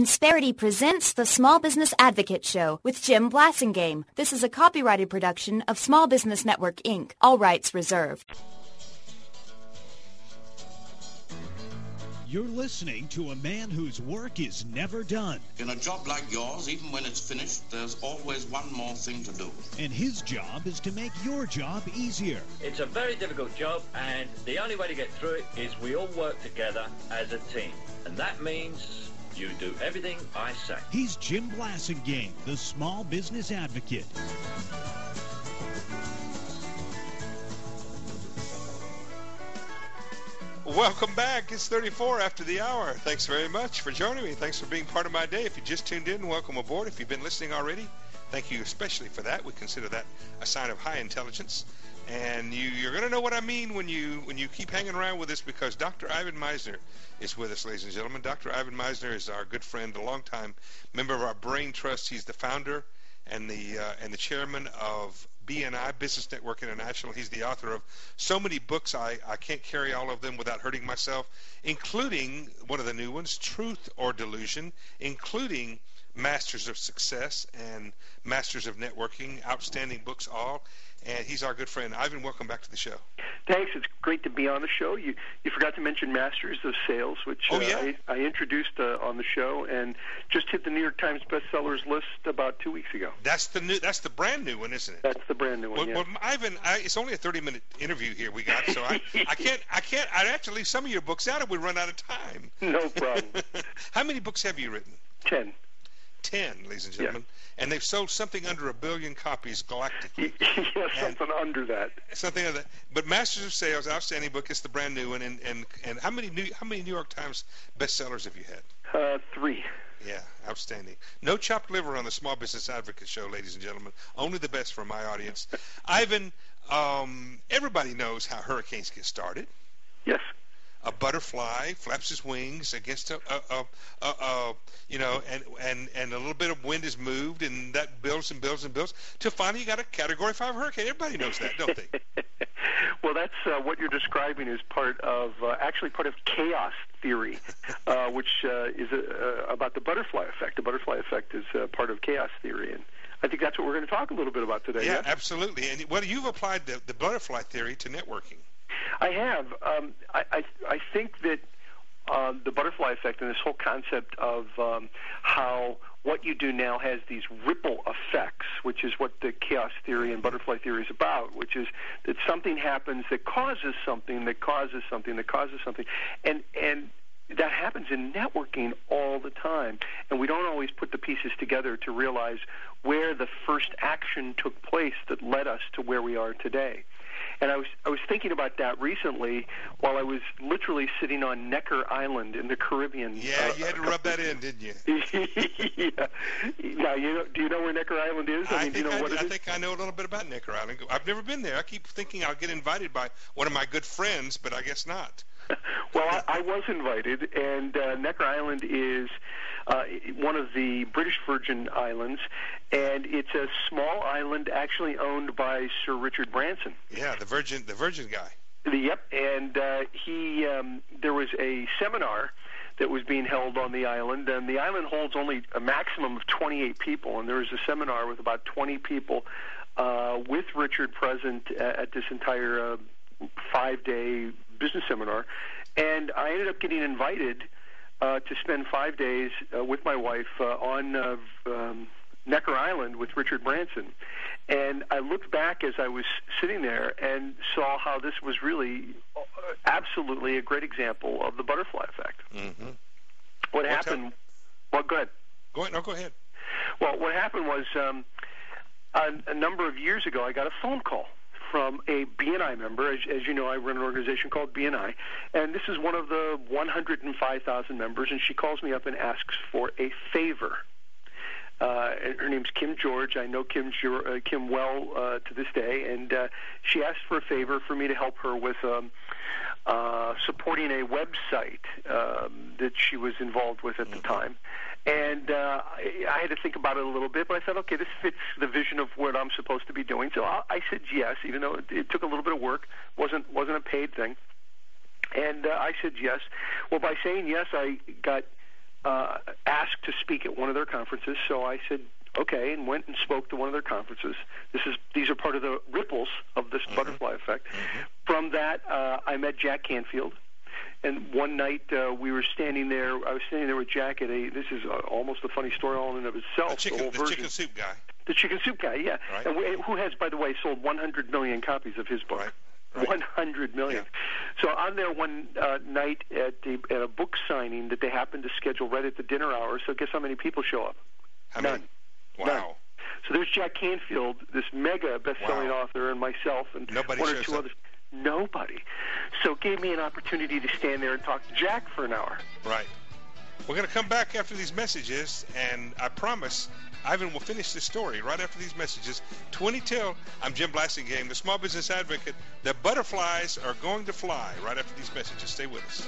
Insperity presents the Small Business Advocate Show with Jim Blasingame. This is a copyrighted production of Small Business Network, Inc., all rights reserved. You're listening to a man whose work is never done. In a job like yours, even when it's finished, there's always one more thing to do. And his job is to make your job easier. It's a very difficult job, and the only way to get through it is we all work together as a team. And that means you do everything I say. He's Jim Blasingame, the Small Business Advocate. Welcome back. It's 34 after the hour. Thanks very much for joining me. Thanks for being part of my day. If you just tuned in, welcome aboard. If you've been listening already, thank you especially for that. We consider that a sign of high intelligence. And you're going to know what I mean when you keep hanging around with us, because Dr. Ivan Misner is with us, ladies and gentlemen. Dr. Ivan Misner is our good friend, a longtime member of our Brain Trust. He's the founder and the chairman of BNI, Business Network International. He's the author of so many books, I can't carry all of them without hurting myself, including one of the new ones, Truth or Delusion, including Masters of Success and Masters of Networking, outstanding books all. And he's our good friend. Ivan, welcome back to the show. Thanks. It's great to be on the show. You forgot to mention Masters of Sales, which I introduced on the show and just hit the New York Times bestsellers list about 2 weeks ago. That's the brand new one, isn't it? That's the brand new one. Well, Ivan, it's only a 30-minute interview here we got, so I can't. I'd have to leave some of your books out if we run out of time. No problem. How many books have you written? 10, ladies and gentlemen. Yeah. And they've sold something under 1 billion copies galactically. Yeah, something under that. Something under that. But Masters of Sales, outstanding book. It's the brand new one. And how many New York Times bestsellers have you had? 3. Yeah, outstanding. No chopped liver on the Small Business Advocate Show, ladies and gentlemen. Only the best for my audience. Ivan, everybody knows how hurricanes get started. Yes. A butterfly flaps his wings against and a little bit of wind is moved, and that builds and builds and builds till finally you got a Category 5 hurricane. Everybody knows that, don't they? Well, that's what you're describing is part of chaos theory, which is about the butterfly effect. The butterfly effect is part of chaos theory, and I think that's what we're going to talk a little bit about today. Yeah, absolutely. And you've applied the butterfly theory to networking. I have. I think that the butterfly effect and this whole concept of how what you do now has these ripple effects, which is what the chaos theory and butterfly theory is about, which is that something happens that causes something, that causes something, that causes something. And that happens in networking all the time. And we don't always put the pieces together to realize where the first action took place that led us to where we are today. And I was thinking about that recently while I was literally sitting on Necker Island in the Caribbean. Yeah, you had to rub that in, didn't you? Yeah. Now, do you know where Necker Island is? I think I know a little bit about Necker Island. I've never been there. I keep thinking I'll get invited by one of my good friends, but I guess not. Well, I was invited, and Necker Island is one of the British Virgin Islands, and it's a small island actually owned by Sir Richard Branson. Yeah, the Virgin guy. Yep, and there was a seminar that was being held on the island, and the island holds only a maximum of 28 people, and there was a seminar with about 20 people with Richard present at this entire 5-day business seminar, and I ended up getting invited to spend 5 days with my wife on Necker Island with Richard Branson. And I looked back as I was sitting there and saw how this was really absolutely a great example of the butterfly effect. Mm-hmm. What happened? Well, go ahead. Go ahead. Well, what happened was a number of years ago, I got a phone call from a BNI member. As you know, I run an organization called BNI, and this is one of the 105,000 members, and she calls me up and asks for a favor. Her name's Kim George. I know Kim well to this day, and she asked for a favor for me to help her with supporting a website that she was involved with at the time. And I had to think about it a little bit, but I thought, okay, this fits the vision of what I'm supposed to be doing. So I said yes, even though it took a little bit of work. wasn't a paid thing. And I said yes. Well, by saying yes, I got asked to speak at one of their conferences, so I said, okay, and went and spoke to one of their conferences. These are part of the ripples of this butterfly effect. From that, I met Jack Canfield. And one night we were standing there. I was standing there with Jack at this is almost a funny story all in and of itself. The chicken soup guy. The chicken soup guy, yeah. Right. And who has, by the way, sold 100 million copies of his book. Right. 100 million. Yeah. So I'm there one night at a book signing that they happened to schedule right at the dinner hour. So guess how many people show up? How many? Wow. None. So there's Jack Canfield, this mega best-selling author, and myself, and one or two others. Nobody. So it gave me an opportunity to stand there and talk to Jack for an hour. Right. We're going to come back after these messages, and I promise Ivan will finish this story right after these messages. 20 till, I'm Jim Blasingame, the Small Business Advocate. The butterflies are going to fly right after these messages. Stay with us.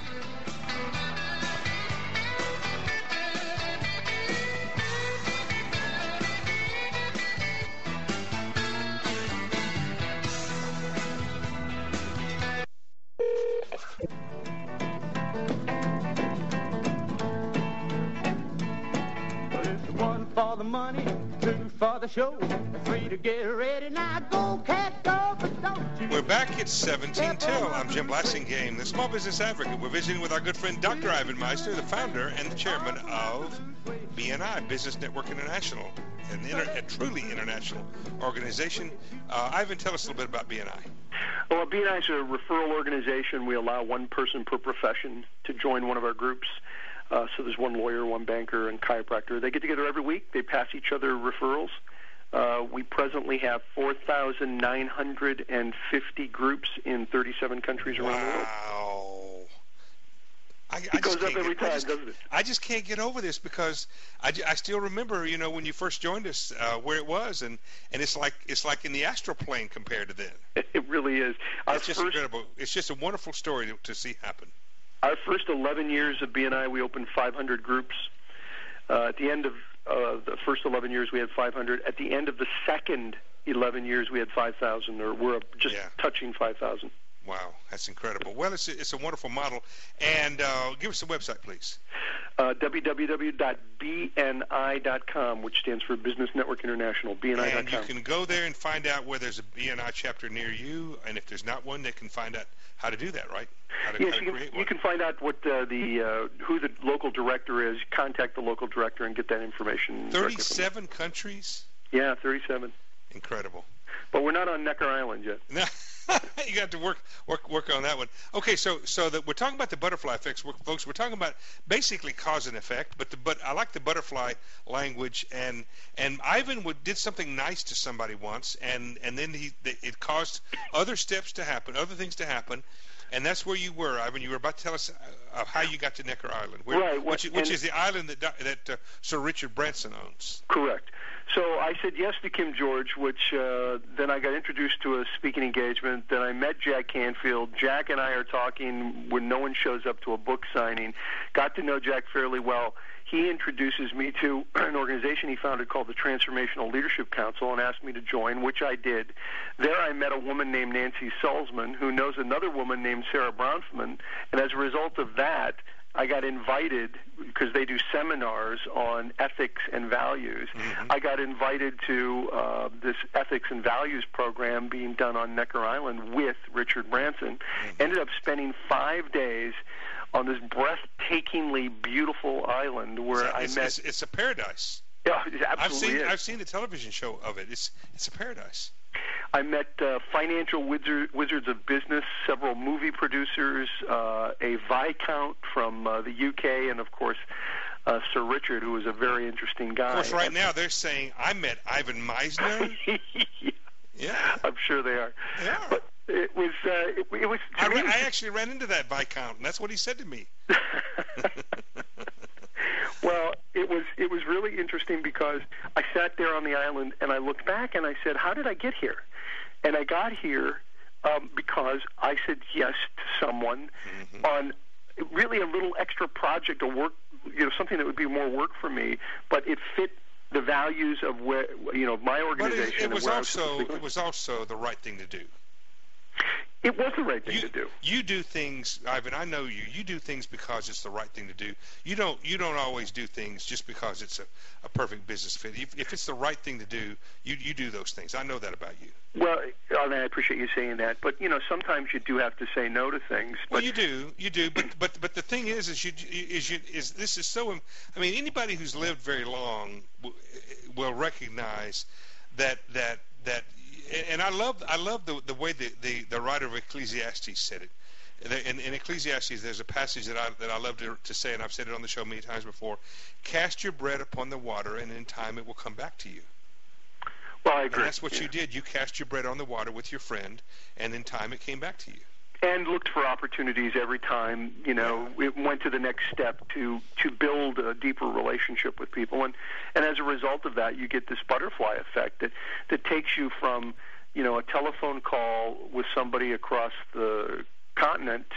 For the money, 2 for the show, 3 to get ready. Now go, cat, go, but don't you... We're back at 17 till. I'm Jim Blasingame, the Small Business Advocate. We're visiting with our good friend Dr. Ivan Misner, the founder and the chairman of BNI, Business Network International, a truly international organization. Ivan, tell us a little bit about BNI. Well, BNI is a referral organization. We allow one person per profession to join one of our groups. So there's one lawyer, one banker, and chiropractor. They get together every week. They pass each other referrals. We presently have 4,950 groups in 37 countries around the world. Wow. It goes up every time, doesn't it? I just can't get over this because I still remember, when you first joined us, where it was, and it's like in the astral plane compared to then. It really is. It's just incredible. It's just a wonderful story to see happen. Our first 11 years of BNI, we opened 500 groups. At the end of the first 11 years, we had 500. At the end of the second 11 years, we had 5,000, or we're just touching 5,000. Wow, that's incredible. Well, it's a wonderful model. And give us the website, please. www.bni.com, which stands for Business Network International, BNI.com. And you can go there and find out where there's a BNI chapter near you, and if there's not one, they can find out how to do that, right? Yes, you can find out what who the local director is, contact the local director, and get that information. 37 countries? Yeah, 37. Incredible. But we're not on Necker Island yet. You got to work on that one. Okay, so we're talking about the butterfly effects, folks. We're talking about basically cause and effect, but I like the butterfly language. And Ivan did something nice to somebody once, and then it caused other things to happen. And that's where you were, Ivan. You were about to tell us how you got to Necker Island, which is the island that Sir Richard Branson owns. Correct. So I said yes to Kim George, which then I got introduced to a speaking engagement. Then I met Jack Canfield. Jack and I are talking when no one shows up to a book signing. Got to know Jack fairly well. He introduces me to an organization he founded called the Transformational Leadership Council and asked me to join, which I did. There I met a woman named Nancy Sulzman, who knows another woman named Sarah Bronfman, and as a result of that, I got invited, because they do seminars on ethics and values. Mm-hmm. I got invited to this ethics and values program being done on Necker Island with Richard Branson. Mm-hmm. Ended up spending 5 days on this breathtakingly beautiful island where I met... It's a paradise. Yeah, it absolutely is. I've seen the television show of it. It's a paradise. I met financial wizards of business, several movie producers, a Viscount from the UK, and, of course, Sir Richard, who was a very interesting guy. Of course, right now they're saying, I met Ivan Misner. Yeah. I'm sure they are. They are. But it was... I actually ran into that Viscount, and that's what he said to me. Well, it was really interesting because I sat there on the island and I looked back and I said, how did I get here? And I got here because I said yes to someone on really a little extra project or work, something that would be more work for me, but it fit the values of my organization. But it was also the right thing to do. It was the right thing to do. You do things, Ivan. I know you. You do things because it's the right thing to do. You don't always do things just because it's a perfect business fit. If it's the right thing to do, you do those things. I know that about you. Well, I appreciate you saying that. But sometimes you do have to say no to things. Well, you do. But the thing is this is so. I mean, anybody who's lived very long will recognize that. And I love the way the writer of Ecclesiastes said it. In Ecclesiastes, there's a passage that I love to say, and I've said it on the show many times before. Cast your bread upon the water, and in time it will come back to you. Well, I agree. And that's what you did. You cast your bread on the water with your friend, and in time it came back to you. And looked for opportunities every time, it went to the next step to build a deeper relationship with people. And as a result of that, you get this butterfly effect that takes you from, a telephone call with somebody across the continent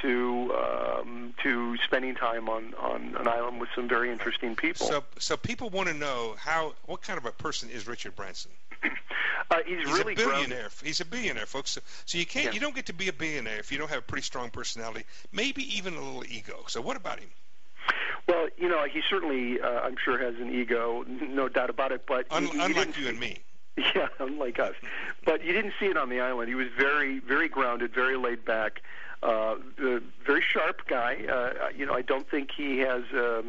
to spending time on an island with some very interesting people. So people want to know what kind of a person is Richard Branson? He's really a billionaire. Grown. He's a billionaire, folks. So you can't. You don't get to be a billionaire if you don't have a pretty strong personality, maybe even a little ego. So what about him? Well, he certainly, I'm sure, has an ego, no doubt about it. But unlike you and me. Yeah, unlike us. But you didn't see it on the island. He was very, very grounded, very laid back, very sharp guy. I don't think he has.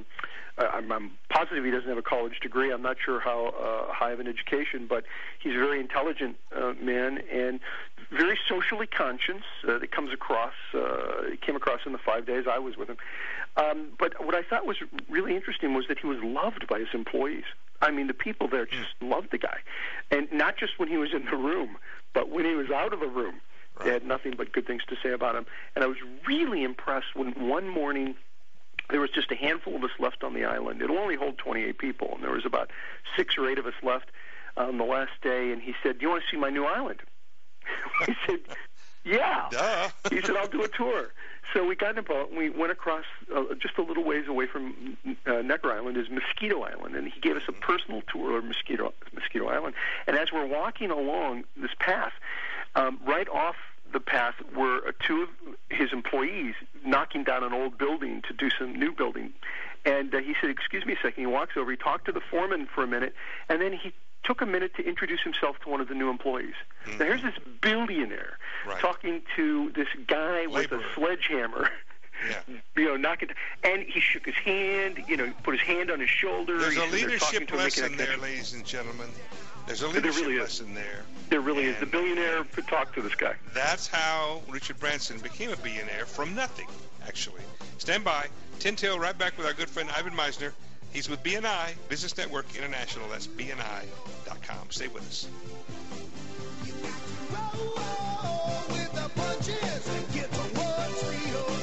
I'm positive he doesn't have a college degree. I'm not sure how high of an education, but he's a very intelligent man and very socially conscious. That came across in the 5 days I was with him. But what I thought was really interesting was that he was loved by his employees. I mean, the people there just loved the guy, and not just when he was in the room, but when he was out of the room, they had nothing but good things to say about him. And I was really impressed when one morning there was just a handful of us left on the island. It'll only hold 28 people, and there was about 6 or 8 of us left on the last day. And he said, "Do you want to see my new island?" I said, "Yeah." Duh. He said, "I'll do a tour." So we got in a boat, and we went across just a little ways away from Necker Island is Mosquito Island, and he gave us a personal tour of Mosquito Island. And as we're walking along this path, right off the path were 2 of his employees knocking down an old building to do some new building. And he said, "Excuse me a second." He walks over, he talked to the foreman for a minute, and then he took a minute to introduce himself to one of the new employees. Now here's this billionaire talking to this guy with a sledgehammer. Yeah. Knocking, and he shook his hand, put his hand on his shoulder. There's a leadership lesson there, ladies and gentlemen. There's a leadership lesson there. There really is. The billionaire could talk to this guy. That's how Richard Branson became a billionaire from nothing, actually. Stand by. 10 till, right back with our good friend Ivan Misner. He's with BNI, Business Network International. That's BNI.com. Stay with us. Roll with the punches and get to what's real.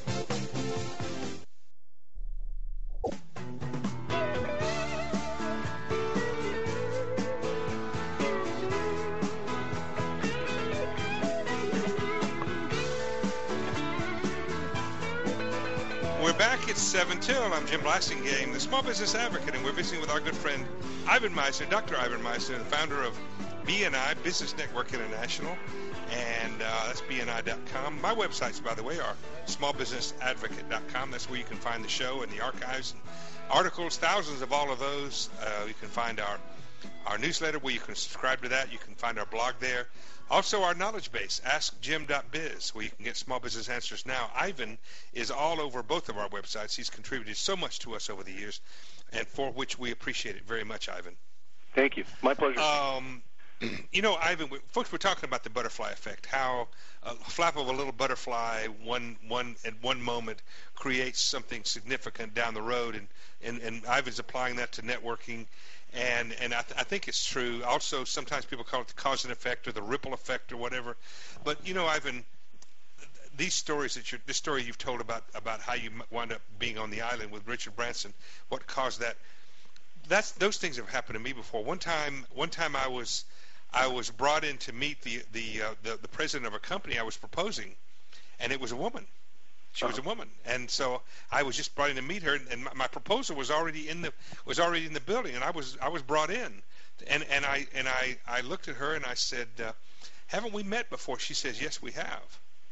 We're back at 7 till. I'm Jim Blasingame, the Small Business Advocate, and we're visiting with our good friend Ivan Misner, Dr. Ivan Misner, the founder of BNI, Business Network International, and that's BNI.com. My websites, by the way, are smallbusinessadvocate.com. That's where you can find the show and the archives and articles, thousands of all of those. You can find our newsletter where you can subscribe to that. You can find our blog there. Also, our knowledge base, AskJim.biz, where you can get small business answers now. Ivan is all over both of our websites. He's contributed so much to us over the years, and for which we appreciate it very much, Ivan. Thank you. My pleasure. Ivan, folks, we're talking about the butterfly effect, how a flap of a little butterfly at one moment creates something significant down the road, and Ivan's applying that to networking. And I think it's true. Also, sometimes people call it the cause and effect or the ripple effect or whatever. But Ivan, these stories this story you've told about how you wound up being on the island with Richard Branson, what caused that? Those things have happened to me before. One time I was brought in to meet the president of a company I was proposing, and it was a woman. She was a woman, and so I was just brought in to meet her, and my proposal was already in the building, and I was brought in, and I looked at her and I said, "Haven't we met before?" She says, "Yes, we have."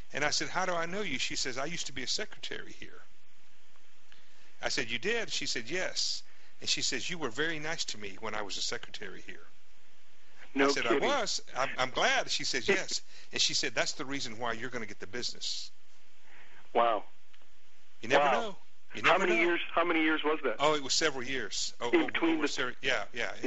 And I said, how do I know you? She says, I used to be a secretary here. I said, you did? She said, yes. And she says, you were very nice to me when I was a secretary here. No I said, kidding. I was. I'm glad. She says, yes. And she said, that's the reason why you're going to get the business. Wow. You never Wow. know. You never know. Years? How many years was that? Oh, it was several years. In between yeah.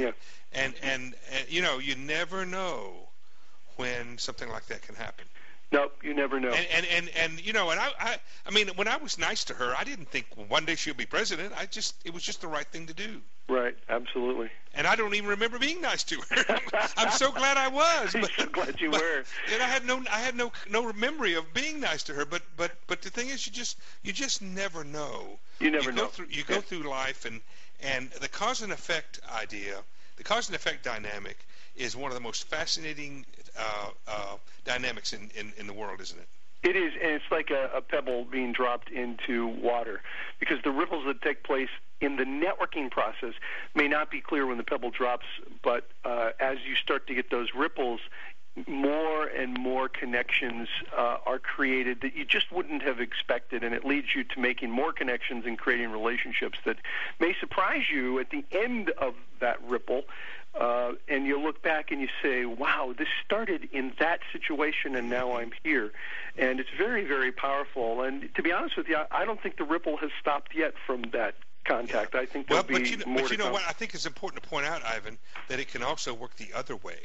And you know, you never know when something like that can happen. No, you never know. And you know, and I mean, when I was nice to her, I didn't think one day she'll be president. It was just the right thing to do. Right, absolutely. And I don't even remember being nice to her. I'm so glad I was. I'm so glad you were. And I had no memory of being nice to her. But the thing is, you just never know. You never know. You go through life, and the cause and effect idea, the cause and effect dynamic, is one of the most fascinating dynamics in the world, isn't it? It is, and it's like a pebble being dropped into water, because the ripples that take place in the networking process may not be clear when the pebble drops, but as you start to get those ripples, more and more connections are created that you just wouldn't have expected, and it leads you to making more connections and creating relationships that may surprise you at the end of that ripple. And you look back and you say, wow, this started in that situation and now I'm here. And it's very, very powerful. And to be honest with you, I don't think the ripple has stopped yet from that contact. I think there'll be more to come. But you know what? I think it's important to point out, Ivan, that it can also work the other way.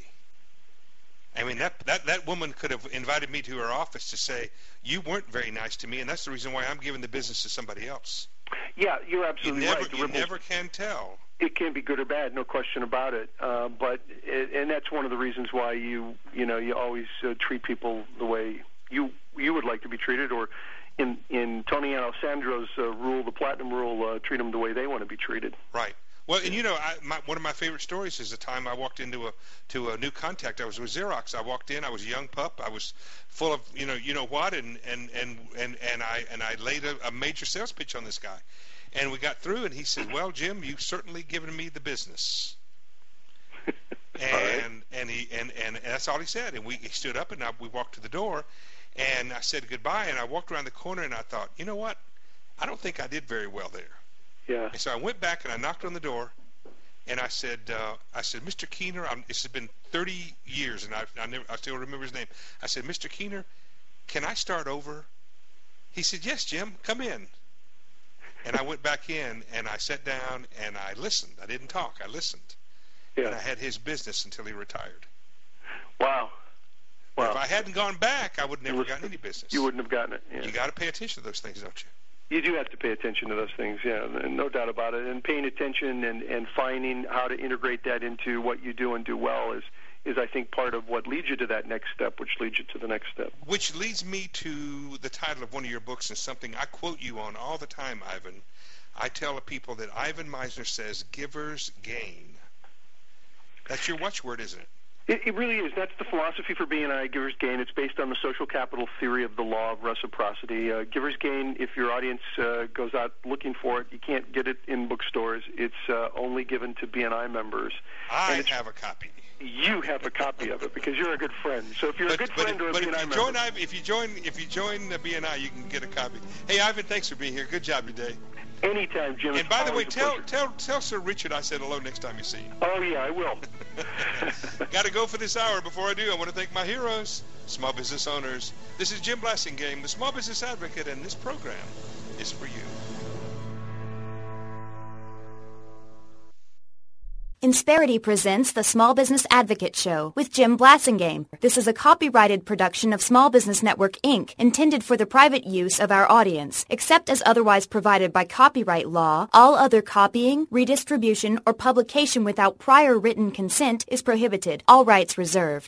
I mean, that woman could have invited me to her office to say, you weren't very nice to me, and that's the reason why I'm giving the business to somebody else. Yeah, you're absolutely right. You never can tell. It can be good or bad, no question about it. And that's one of the reasons why you always treat people the way you would like to be treated, or in Tony Alessandro's rule, the Platinum Rule, treat them the way they want to be treated. Right. Well, and you know, one of my favorite stories is the time I walked into a new contact. I was with Xerox. I walked in. I was a young pup. I was full of you know what, and I laid a major sales pitch on this guy, and we got through. And he said, "Well, Jim, you've certainly given me the business." and that's all he said. And he stood up, and we walked to the door, and I said goodbye. And I walked around the corner, and I thought, you know what? I don't think I did very well there. Yeah. And so I went back and I knocked on the door, and I said, Mr. Keener, this has been 30 years, and I still remember his name. I said, Mr. Keener, can I start over? He said, yes, Jim, come in. And I went back in, and I sat down, and I listened. I didn't talk. I listened. Yeah. And I had his business until he retired. Wow. If I hadn't gone back, I would have never gotten any business. You wouldn't have gotten it. Yeah. You got to pay attention to those things, don't you? You do have to pay attention to those things, yeah, no doubt about it. And paying attention and finding how to integrate that into what you do and do well is I think, part of what leads you to that next step, which leads you to the next step. Which leads me to the title of one of your books, and something I quote you on all the time, Ivan. I tell people that Ivan Misner says, givers gain. That's your watchword, isn't it? It really is. That's the philosophy for BNI, Givers Gain. It's based on the social capital theory of the law of reciprocity. Givers Gain, if your audience goes out looking for it, you can't get it in bookstores. It's only given to BNI members. I have a copy. You have a copy of it because you're a good friend. So if you're a good friend or a BNI member. If you join the BNI, you can get a copy. Hey, Ivan, thanks for being here. Good job today. Anytime, Jim. And by the way, tell Sir Richard I said hello next time you see him. Oh, yeah, I will. Got to go for this hour. Before I do, I want to thank my heroes, small business owners. This is Jim Blassingame, the Small Business Advocate, and this program is for you. Insperity presents the Small Business Advocate Show with Jim Blassingame. This is a copyrighted production of Small Business Network, Inc., intended for the private use of our audience. Except as otherwise provided by copyright law, all other copying, redistribution, or publication without prior written consent is prohibited. All rights reserved.